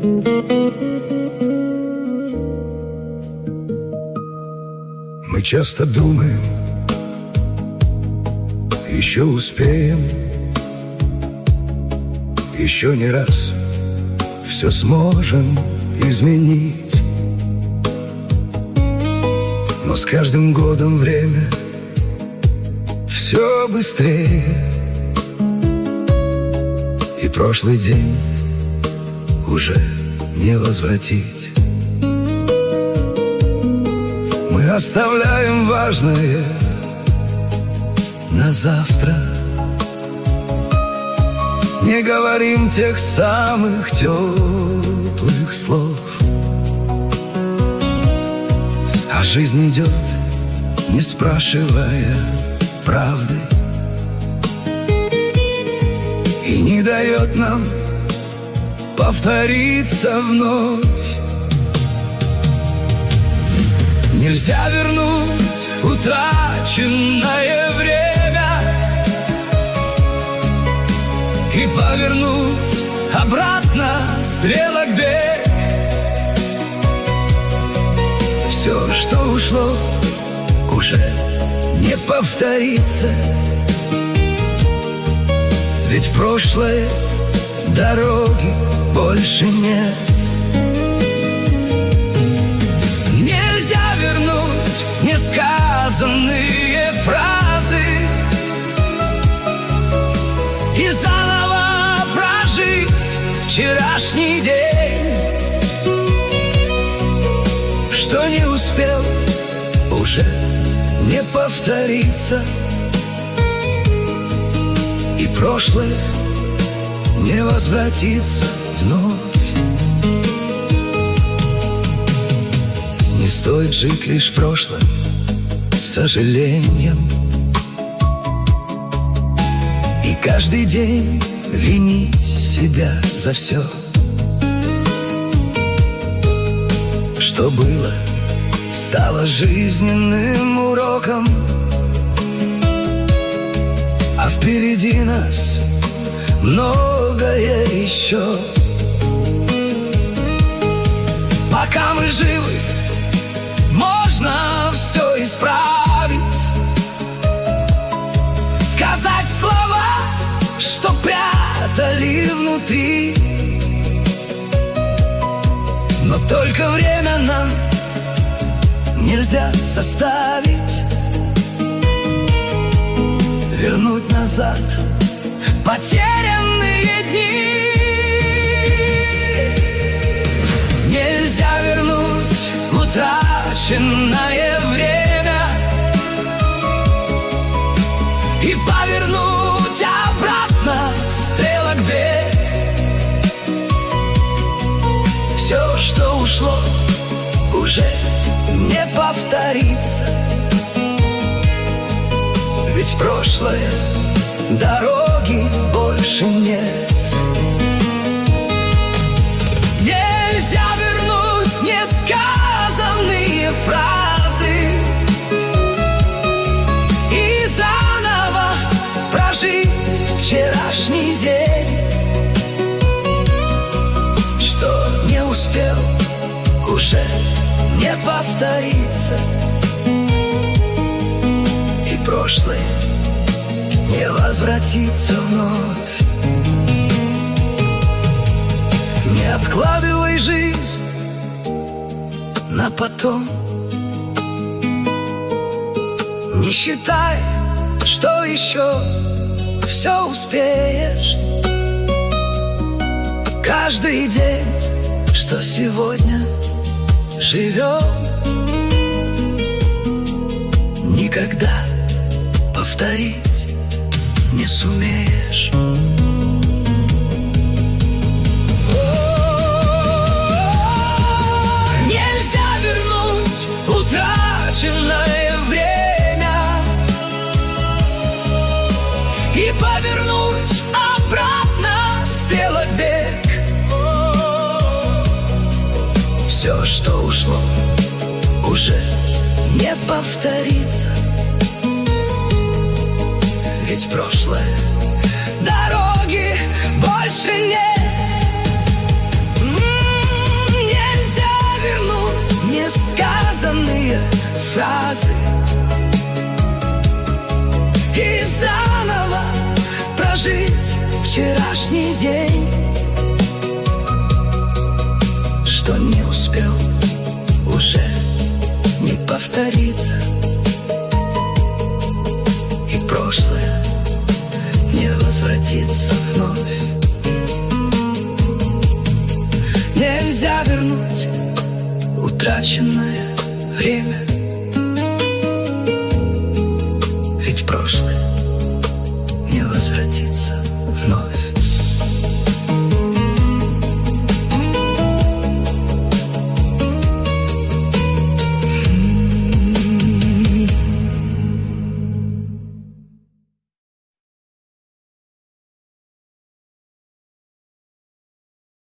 Мы часто думаем, еще успеем, еще не раз все сможем изменить. Но с каждым годом время все быстрее, и прошлый день уже не возвратить. Мы оставляем важное на завтра, не говорим тех самых теплых слов, а жизнь идет, не спрашивая правды, и не дает нам повториться вновь. Нельзя вернуть утраченное время и повернуть обратно стрелок бег. Все, что ушло, уже не повторится, ведь в прошлое дороги больше нет. Нельзя вернуть несказанные фразы и заново прожить вчерашний день. Что не успел, уже не повторится, и прошлое не возвратится вновь. Не стоит жить лишь прошлым сожалением и каждый день винить себя за все, что было, стало жизненным уроком, а впереди нас многое еще. Пока мы живы, можно все исправить, сказать слова, что прятали внутри. Но только время нам нельзя заставить вернуть назад потерянные дни. Нельзя вернуть утраченное время и повернуть обратно стрелок бег. Все, что ушло, уже не повторится, ведь прошлое дороги больше нет. Нельзя вернуть несказанные фразы и заново прожить вчерашний день. Что не успел, уже не повторится, и прошлое не возвратится вновь. Не откладывай жизнь на потом, не считай, что еще все успеешь. Каждый день, что сегодня живем, никогда повторить не сумеешь. Нельзя вернуть утраченное время и повернуть обратно стрелок бег. Все, что ушло, уже не повторится, ведь прошлое дороги больше нет. вчерашний день, что не успел уже не повторится, и прошлое не возвратится вновь. Нельзя вернуть утраченное время,